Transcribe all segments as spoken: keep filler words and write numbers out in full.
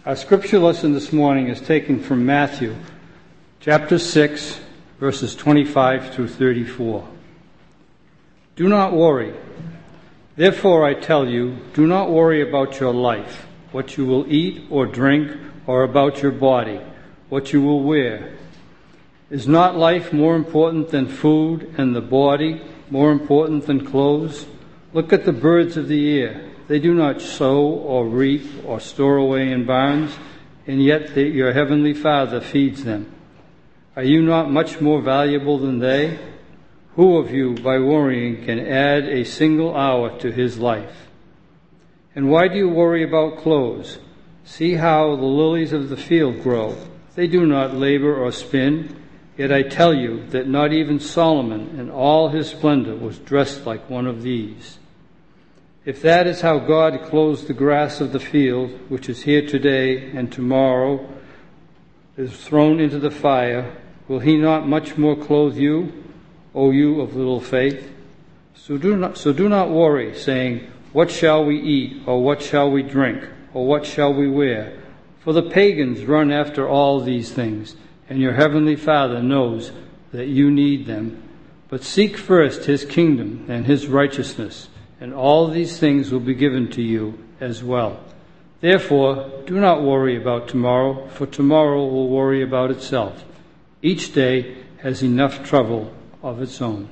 Our scripture lesson this morning is taken from Matthew, chapter six, verses twenty-five through thirty-four. Do not worry. Therefore I tell you, do not worry about your life, what you will eat or drink, or about your body, what you will wear. Is not life more important than food, and the body more important than clothes? Look at the birds of the air. They do not sow or reap or store away in barns, and yet they, your heavenly Father feeds them. Are you not much more valuable than they? Who of you, by worrying, can add a single hour to his life? And why do you worry about clothes? See how the lilies of the field grow. They do not labor or spin. Yet I tell you that not even Solomon in all his splendor was dressed like one of these. If that is how God clothes the grass of the field, which is here today and tomorrow is thrown into the fire, will he not much more clothe you, O you of little faith? So do not, so do not worry, saying, what shall we eat, or what shall we drink, or what shall we wear? For the pagans run after all these things, and your heavenly Father knows that you need them. But seek first his kingdom and his righteousness, and all these things will be given to you as well. Therefore, do not worry about tomorrow, for tomorrow will worry about itself. Each day has enough trouble of its own.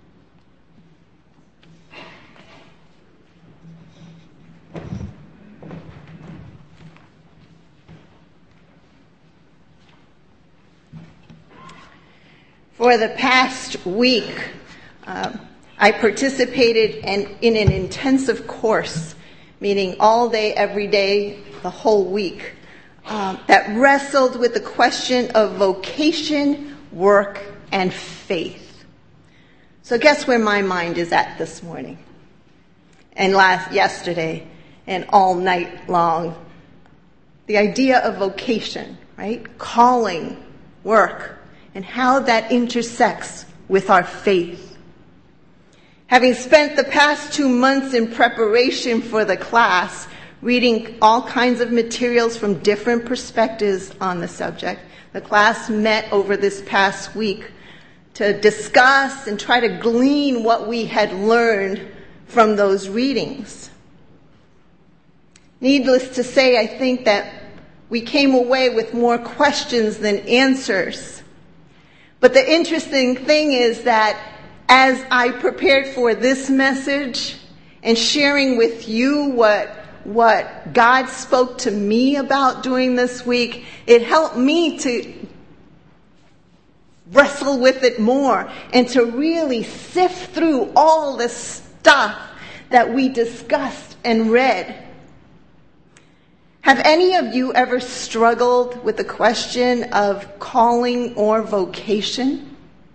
For the past week, uh, I participated in, in an intensive course, meaning all day, every day, the whole week, um, that wrestled with the question of vocation, work, and faith. So guess where my mind is at this morning, and last yesterday, and all night long? The idea of vocation, right? Calling, work, and how that intersects with our faith. Having spent the past two months in preparation for the class, reading all kinds of materials from different perspectives on the subject, the class met over this past week to discuss and try to glean what we had learned from those readings. Needless to say, I think that we came away with more questions than answers. But the interesting thing is that as I prepared for this message and sharing with you what, what God spoke to me about during this week, it helped me to wrestle with it more and to really sift through all the stuff that we discussed and read. Have any of you ever struggled with the question of calling or vocation?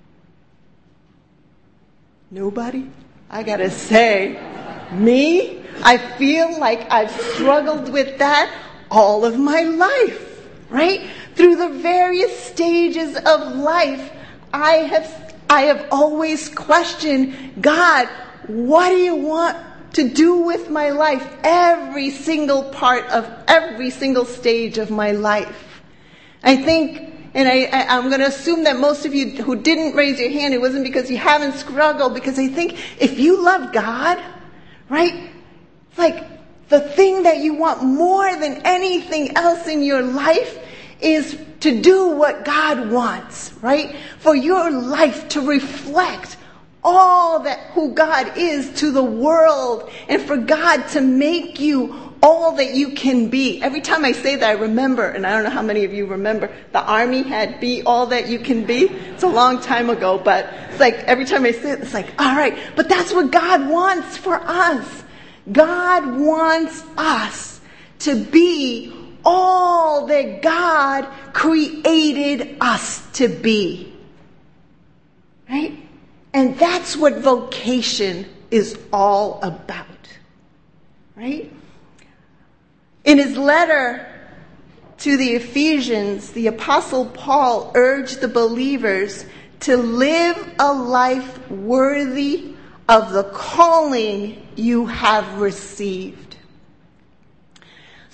Nobody? I gotta say, me? I feel like I've struggled with that all of my life, right? Through the various stages of life, I have, I have always questioned, God, what do you want to do with my life? Every single part of every single stage of my life. I think And I, I, I'm going to assume that most of you who didn't raise your hand, it wasn't because you haven't struggled, because I think if you love God, right, it's like the thing that you want more than anything else in your life is to do what God wants, right? For your life to reflect all that who God is to the world, and for God to make you all that you can be. Every time I say that, I remember, and I don't know how many of you remember, the Army had be all that you can be. It's a long time ago, but it's like every time I say it, it's like, all right, but that's what God wants for us. God wants us to be all that God created us to be. Right? And that's what vocation is all about. Right? In his letter to the Ephesians, the Apostle Paul urged the believers to live a life worthy of the calling you have received.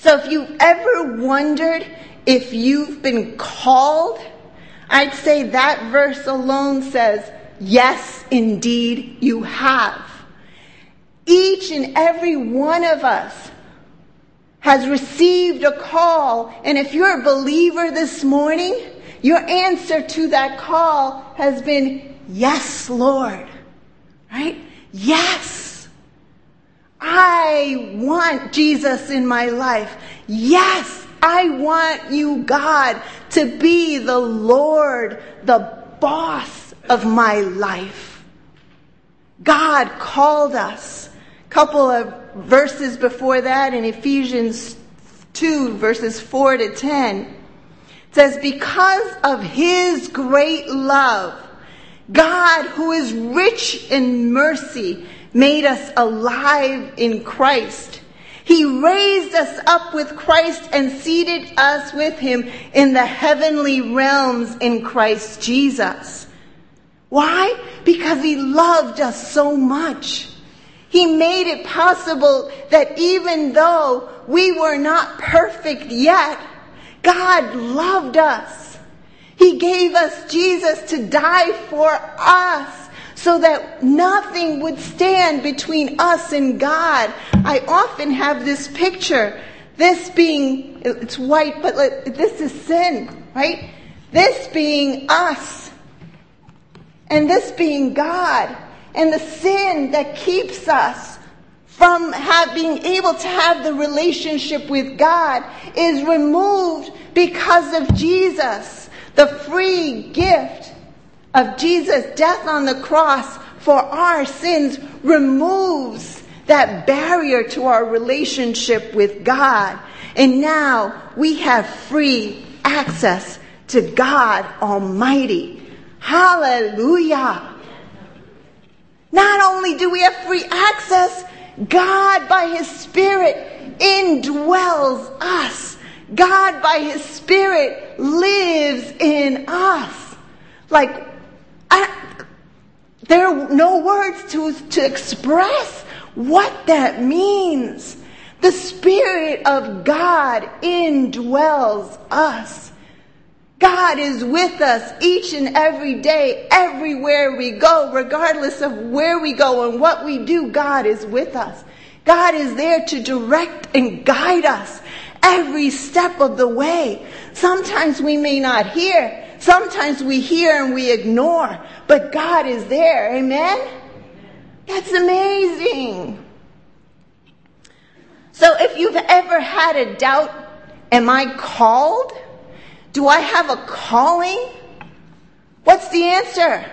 So if you've ever wondered if you've been called, I'd say that verse alone says, yes, indeed, you have. Each and every one of us has received a call. And if you're a believer this morning, your answer to that call has been, yes, Lord. Right? Yes. I want Jesus in my life. Yes, I want you, God, to be the Lord, the boss of my life. God called us. A couple of verses before that in Ephesians two, verses four to ten. It says, because of his great love, God, who is rich in mercy, made us alive in Christ. He raised us up with Christ and seated us with him in the heavenly realms in Christ Jesus. Why? Because he loved us so much. He made it possible that even though we were not perfect yet, God loved us. He gave us Jesus to die for us so that nothing would stand between us and God. I often have this picture, this being, it's white, but this is sin, right? This being us, and this being God. And the sin that keeps us from have, being able to have the relationship with God is removed because of Jesus. The free gift of Jesus' death on the cross for our sins removes that barrier to our relationship with God. And now we have free access to God Almighty. Hallelujah. Not only do we have free access, God by his Spirit indwells us. God by his Spirit lives in us. Like, I, there are no words to, to express what that means. The Spirit of God indwells us. God is with us each and every day, everywhere we go, regardless of where we go and what we do, God is with us. God is there to direct and guide us every step of the way. Sometimes we may not hear. Sometimes we hear and we ignore. But God is there. Amen? That's amazing. So if you've ever had a doubt, am I called? Do I have a calling? What's the answer?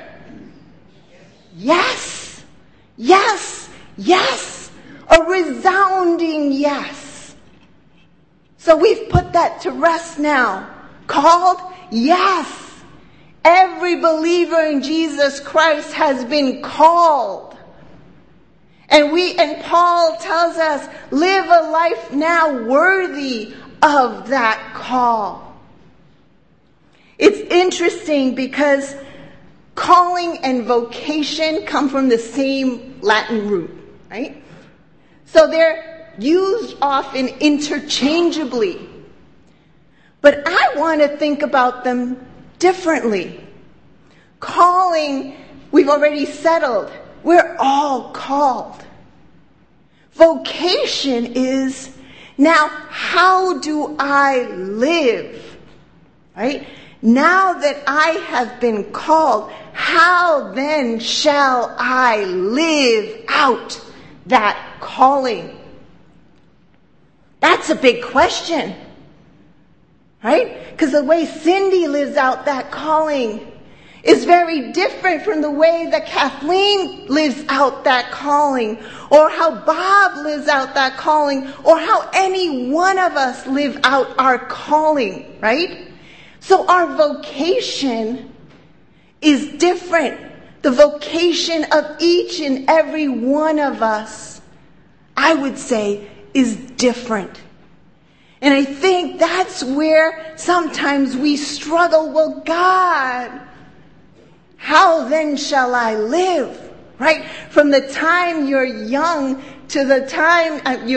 Yes. Yes. Yes. A resounding yes. So we've put that to rest now. Called? Yes. Every believer in Jesus Christ has been called. And we, and Paul tells us, live a life now worthy of that call. It's interesting because calling and vocation come from the same Latin root, right? So they're used often interchangeably. But I want to think about them differently. Calling, we've already settled. We're all called. Vocation is, now how do I live? Right? Now that I have been called, how then shall I live out that calling? That's a big question, right? Because the way Cindy lives out that calling is very different from the way that Kathleen lives out that calling, or how Bob lives out that calling, or how any one of us live out our calling, right? So our vocation is different. The vocation of each and every one of us, I would say, is different. And I think that's where sometimes we struggle. Well, God, how then shall I live? Right? From the time you're young to the time you're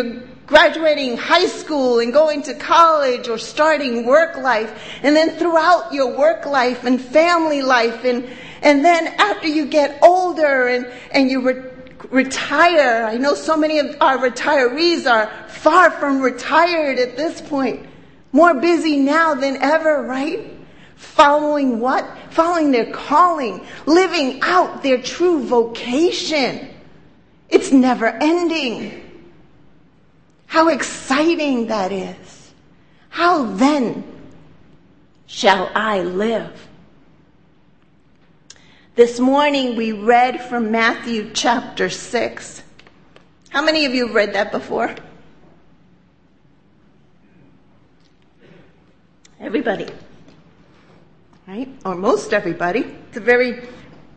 graduating high school and going to college or starting work life, and then throughout your work life and family life, and, and then after you get older and, and you re- retire. I know so many of our retirees are far from retired at this point, more busy now than ever, right? Following what? Following their calling, living out their true vocation. It's never ending. How exciting that is. How then shall I live? This morning we read from Matthew chapter six. How many of you have read that before? Everybody. Right? Or most everybody. It's a very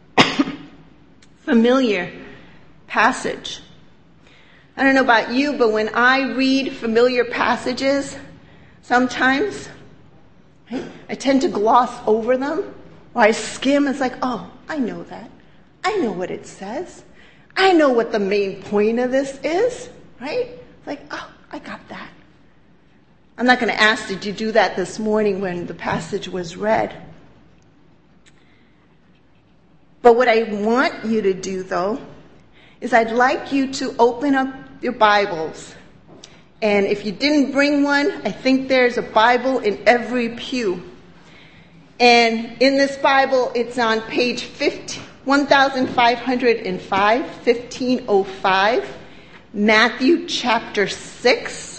familiar passage. I don't know about you, but when I read familiar passages, sometimes right, I tend to gloss over them, or I skim. It's like, oh, I know that. I know what it says. I know what the main point of this is, right? It's like, oh, I got that. I'm not going to ask, did you do that this morning when the passage was read? But what I want you to do, though, is I'd like you to open up your Bibles. And if you didn't bring one, I think there's a Bible in every pew. And in this Bible, it's on page fifteen, fifteen oh five, fifteen oh five, Matthew chapter six.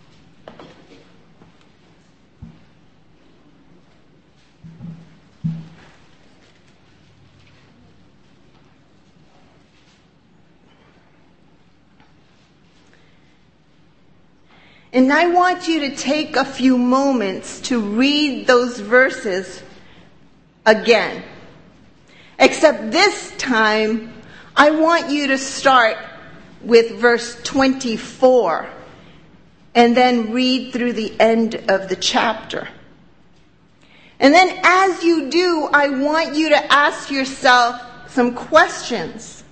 And I want you to take a few moments to read those verses again. Except this time, I want you to start with verse twenty-four and then read through the end of the chapter. And then as you do, I want you to ask yourself some questions.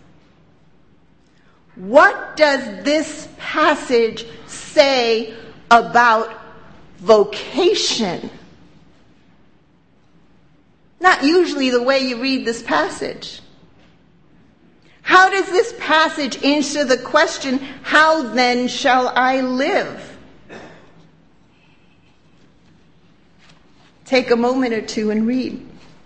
What does this passage say about vocation? Not usually the way you read this passage. How does this passage answer the question, how then shall I live? Take a moment or two and read.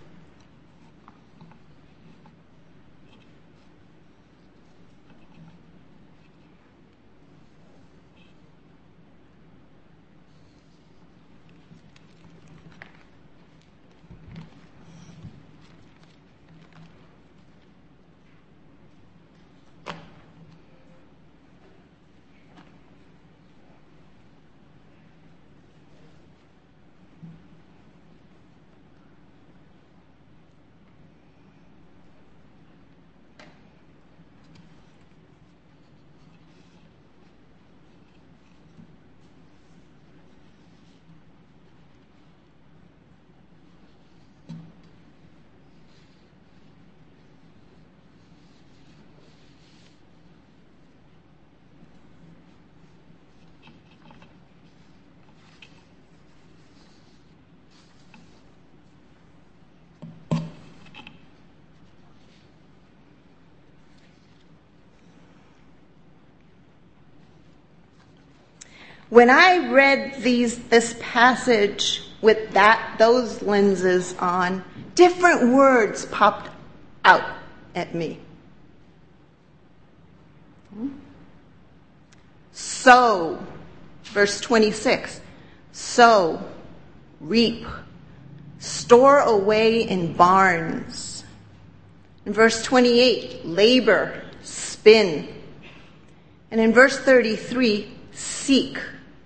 When I read these, this passage with that, those lenses on, different words popped out at me. Sow, verse twenty-six. Sow, reap, store away in barns. In verse twenty-eight, labor, spin. And in verse thirty-three, seek.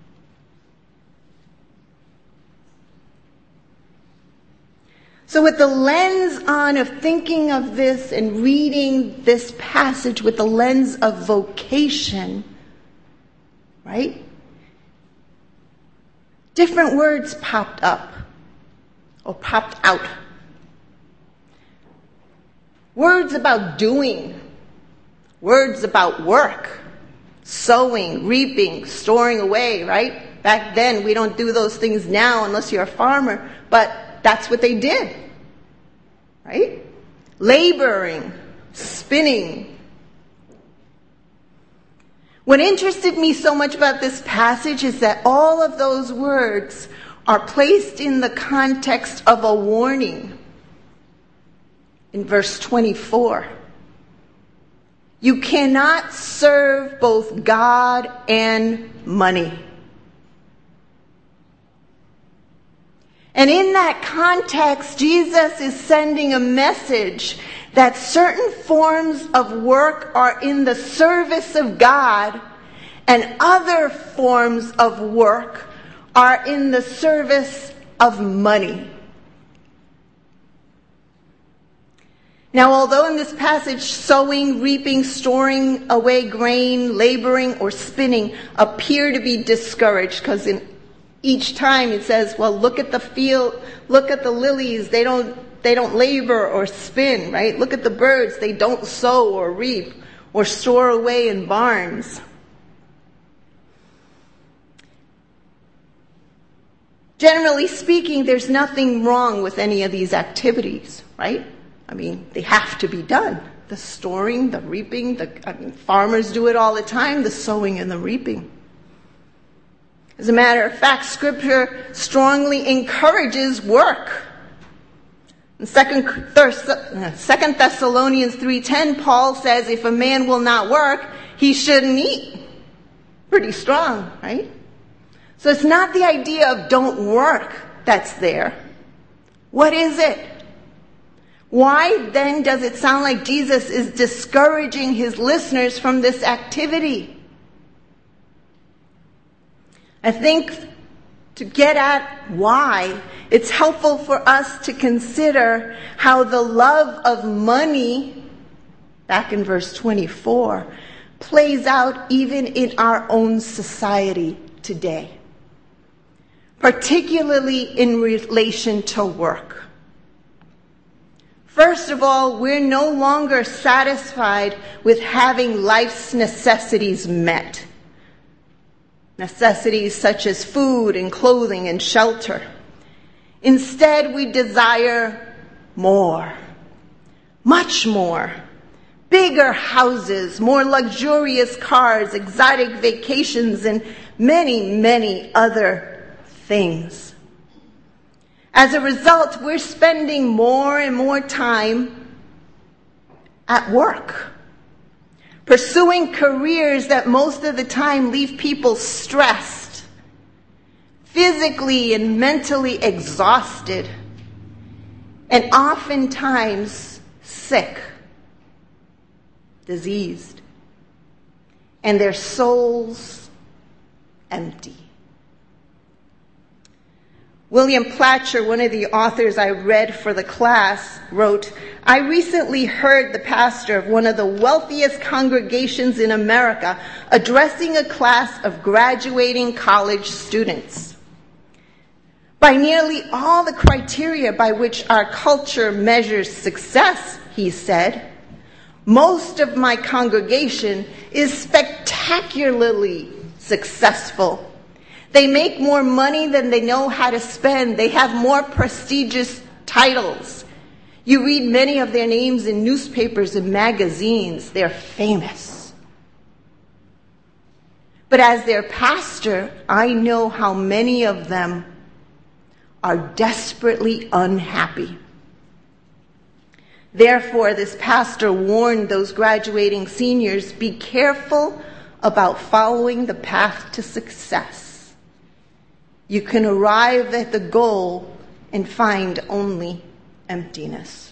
So with the lens on of thinking of this and reading this passage with the lens of vocation, right? Different words popped up or popped out. Words about doing, words about work, sowing, reaping, storing away, right? Back then, we don't do those things now unless you're a farmer, but that's what they did, right? Laboring, spinning. What interested me so much about this passage is that all of those words are placed in the context of a warning. In verse twenty-four, you cannot serve both God and money. And in that context, Jesus is sending a message that certain forms of work are in the service of God and other forms of work are in the service of money. Now, although in this passage sowing, reaping, storing away grain, laboring, or spinning appear to be discouraged, because in each time it says, well, look at the field, look at the lilies, they don't they don't labor or spin, right? Look at the birds, they don't sow or reap or store away in barns. Generally speaking, there's nothing wrong with any of these activities, right? I mean, they have to be done. The storing, the reaping, the I mean, farmers do it all the time, the sowing and the reaping. As a matter of fact, Scripture strongly encourages work. In Second Thessalonians three ten, Paul says, if a man will not work, he shouldn't eat. Pretty strong, right? So it's not the idea of don't work that's there. What is it? Why then does it sound like Jesus is discouraging his listeners from this activity? I think to get at why, it's helpful for us to consider how the love of money, back in verse twenty-four, plays out even in our own society today, particularly in relation to work. First of all, we're no longer satisfied with having life's necessities met. Necessities such as food and clothing and shelter. Instead, we desire more, much more. Bigger houses, more luxurious cars, exotic vacations, and many, many other things. As a result, we're spending more and more time at work, pursuing careers that most of the time leave people stressed, physically and mentally exhausted, and oftentimes sick, diseased, and their souls empty. William Platcher, one of the authors I read for the class, wrote, I recently heard the pastor of one of the wealthiest congregations in America addressing a class of graduating college students. By nearly all the criteria by which our culture measures success, he said, most of my congregation is spectacularly successful. They make more money than they know how to spend. They have more prestigious titles. You read many of their names in newspapers and magazines. They're famous. But as their pastor, I know how many of them are desperately unhappy. Therefore, this pastor warned those graduating seniors, be careful about following the path to success. You can arrive at the goal and find only emptiness.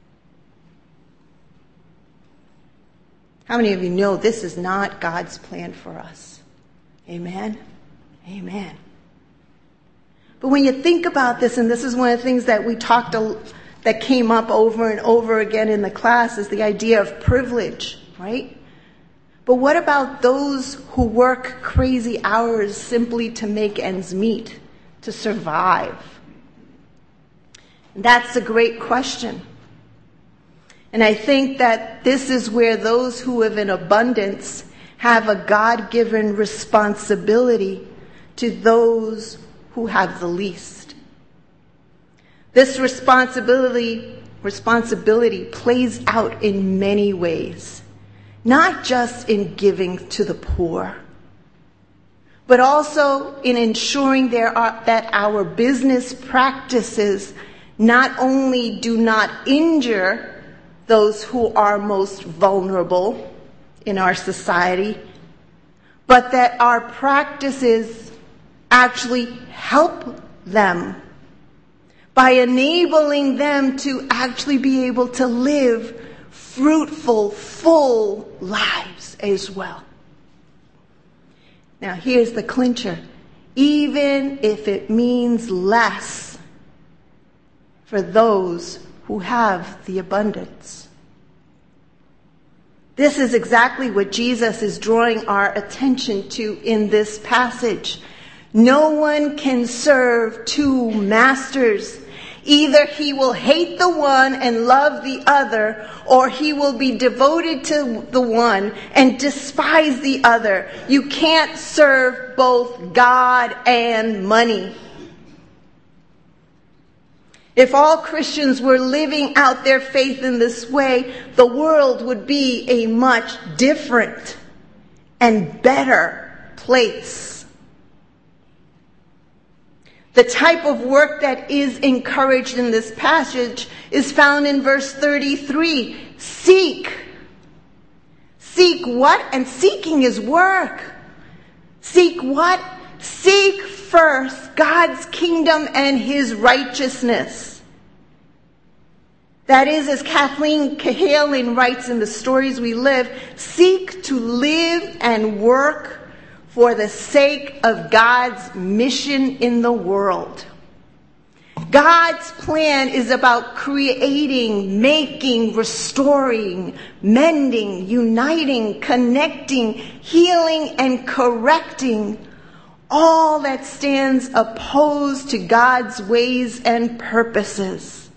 How many of you know this is not God's plan for us? Amen? Amen. But when you think about this, and this is one of the things that we talked, a, that came up over and over again in the class, is the idea of privilege, right? But what about those who work crazy hours simply to make ends meet, to survive? That's a great question. And I think that this is where those who have in abundance have a God-given responsibility to those who have the least. This responsibility, responsibility plays out in many ways, not just in giving to the poor, but also in ensuring there are, that our business practices not only do not injure those who are most vulnerable in our society, but that our practices actually help them by enabling them to actually be able to live fruitful, full lives as well. Now, here's the clincher. Even if it means less for those who have the abundance. This is exactly what Jesus is drawing our attention to in this passage. No one can serve two masters. Either he will hate the one and love the other, or he will be devoted to the one and despise the other. You can't serve both God and money. If all Christians were living out their faith in this way, the world would be a much different and better place. The type of work that is encouraged in this passage is found in verse thirty-three. Seek. Seek what? And seeking is work. Seek what? Seek first God's kingdom and his righteousness. That is, as Kathleen Cahalan writes in The Stories We Live, seek to live and work for the sake of God's mission in the world. God's plan is about creating, making, restoring, mending, uniting, connecting, healing, and correcting all that stands opposed to God's ways and purposes.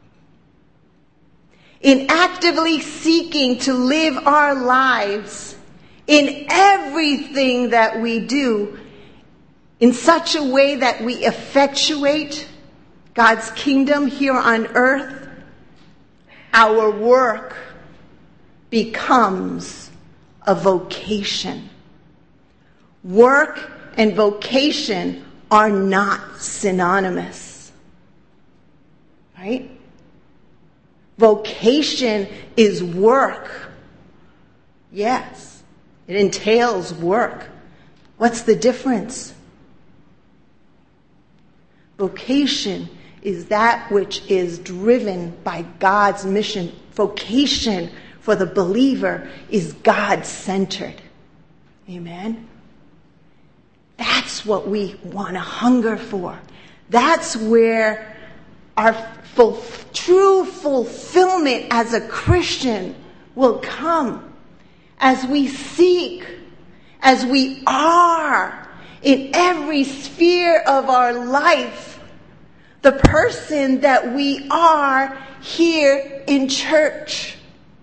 In actively seeking to live our lives in everything that we do in such a way that we effectuate God's kingdom here on earth, our work becomes a vocation. Work and vocation are not synonymous, right? Vocation is work. Yes. It entails work. What's the difference? Vocation is that which is driven by God's mission. Vocation for the believer is God-centered. Amen? That's what we want to hunger for. That's where our full, true fulfillment as a Christian will come. As we seek, as we are in every sphere of our life, the person that we are here in church.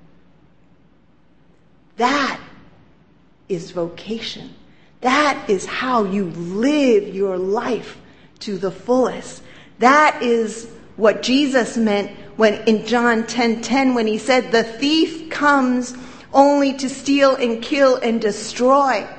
That is vocation. That is how you live your life to the fullest. That is what Jesus meant when in John ten ten when he said, the thief comes only to steal and kill and destroy.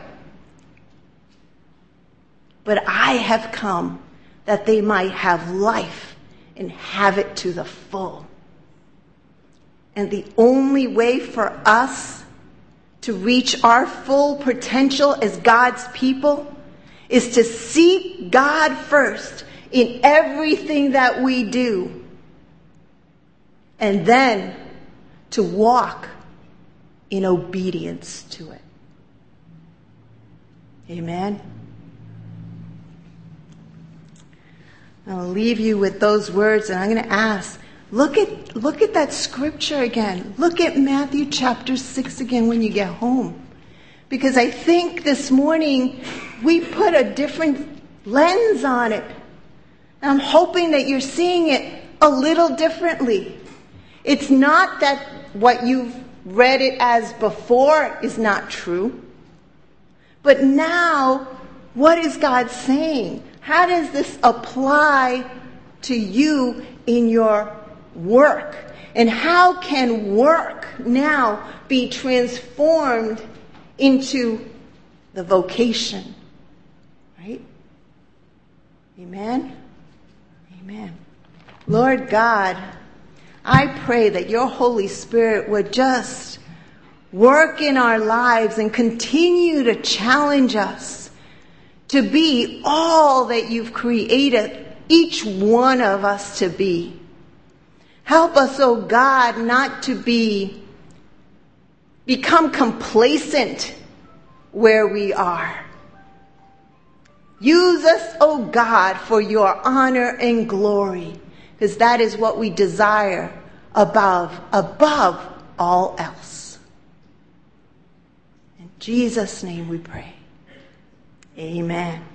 But I have come that they might have life and have it to the full. And the only way for us to reach our full potential as God's people is to seek God first in everything that we do. And then to walk in obedience to it. Amen. I'll leave you with those words, and I'm going to ask, look at look at that scripture again. Look at Matthew chapter six again when you get home. Because I think this morning we put a different lens on it. And I'm hoping that you're seeing it a little differently. It's not that what you've read it as before is not true. But now, what is God saying? How does this apply to you in your work? And how can work now be transformed into the vocation? Right? Amen? Amen. Lord God, I pray that your Holy Spirit would just work in our lives and continue to challenge us to be all that you've created each one of us to be. Help us, oh God, not to be, become complacent where we are. Use us, oh God, for your honor and glory, because that is what we desire above, above all else. In Jesus' name we pray. Amen.